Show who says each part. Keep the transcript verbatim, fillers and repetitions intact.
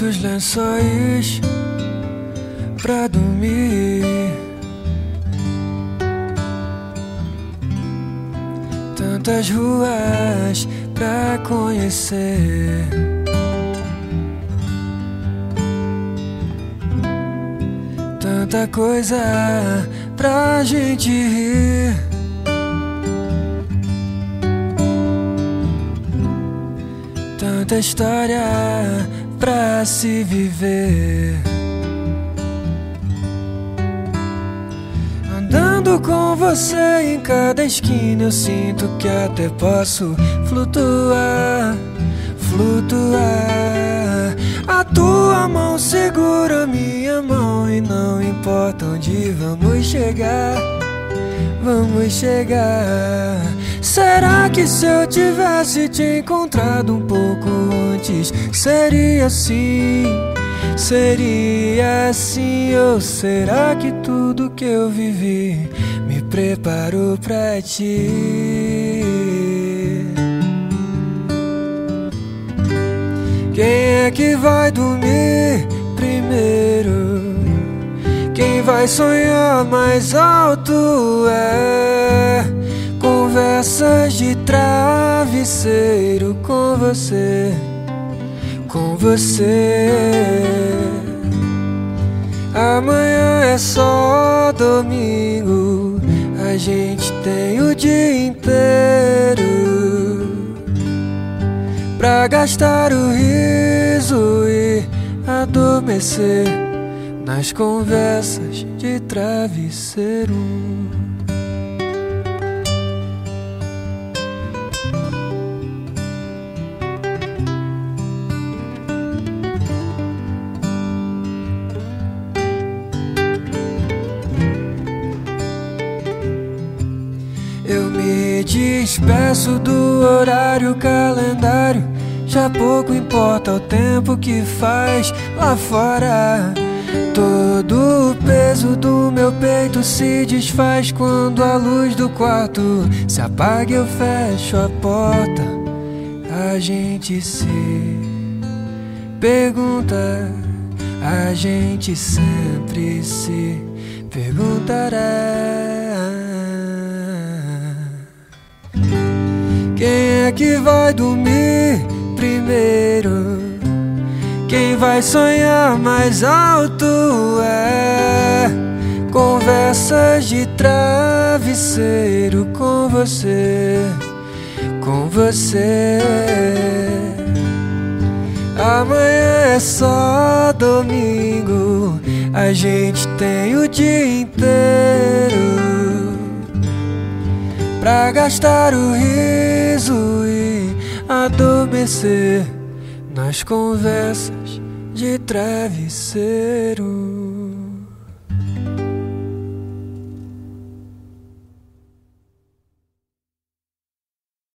Speaker 1: Tantos lençóis pra dormir, tantas ruas pra conhecer, tanta coisa pra gente rir, tanta história pra se viver. Andando com você em cada esquina, eu sinto que até posso flutuar, flutuar. A tua mão segura minha mão e não importa onde vamos chegar, vamos chegar. Será que se eu tivesse te encontrado um pouco antes, seria assim, seria assim? Ou será que tudo que eu vivi me preparou pra ti? Quem é que vai dormir primeiro? Quem vai sonhar mais alto é conversas de travesseiro com você, com você. Amanhã é só domingo, a gente tem o dia inteiro pra gastar o riso e adormecer nas conversas de travesseiro. Eu me despeço do horário calendário, já pouco importa o tempo que faz lá fora. Todo o peso do meu peito se desfaz quando a luz do quarto se apaga e eu fecho a porta. A gente se pergunta, a gente sempre se perguntará. Quem é que vai dormir primeiro? Quem vai sonhar mais alto é conversas de travesseiro com você, com você. Amanhã é só domingo, a gente tem o dia inteiro pra gastar o riso e adormecer nas conversas de travesseiro.